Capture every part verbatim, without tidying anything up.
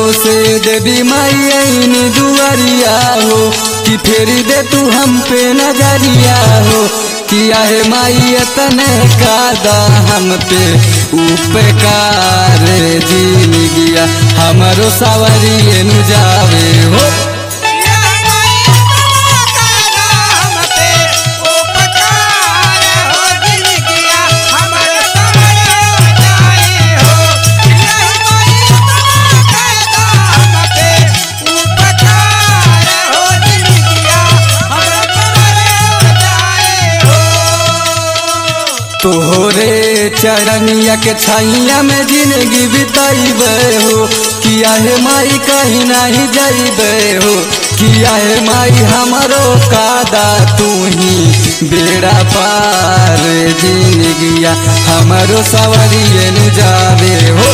से देवी माई आईनी दुआरिया हो कि फेर दे तू हम पे नजरिया हो। किया है माई तने कादा हम पे उपकार जिंदगिया हमारो सावरिए नु जावे हो। तोहरे चरनिया के छाइया में जिंदगी बिताइबे हो। किया है माई कहीं नहीं जाइबे हो। किया है माई हमारो कादा तू ही बेड़ा पार जिंदगिया हमारो सवरिए नु जावे हो।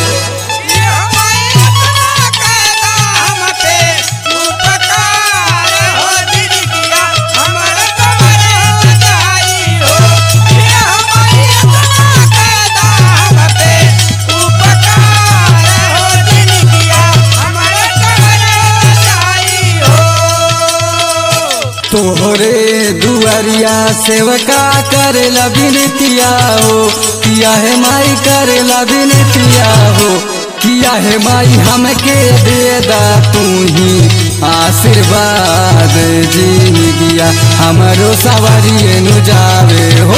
तोहरे दुआरिया सेवका करेला बिनतिया हो। किया है माई करेला बिनतिया हो। किया है माई हमके देदा तू ही आशीर्वाद जिंदगिया हमारो सवरिए नु जावे हो।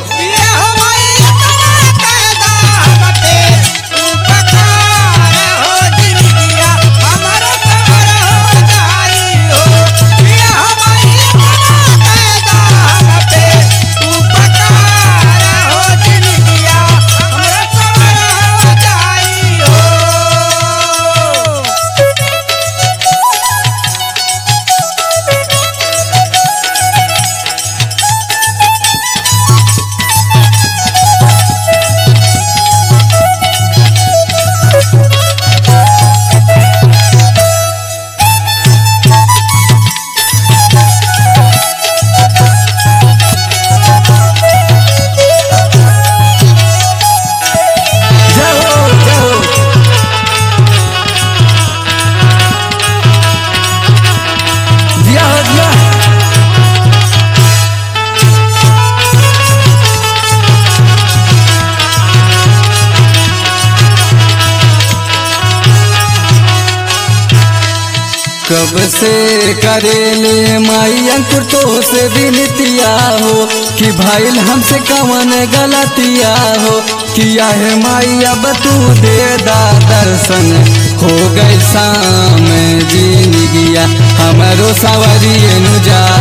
कब से करेले माई अंकुर तो से बिनतिया हो कि भाईल हमसे कवन गलतिया हो। किया है माई अब तू दे दा दर्शन हो गई शाम जिंदगिया हमारो सवरिए नु जा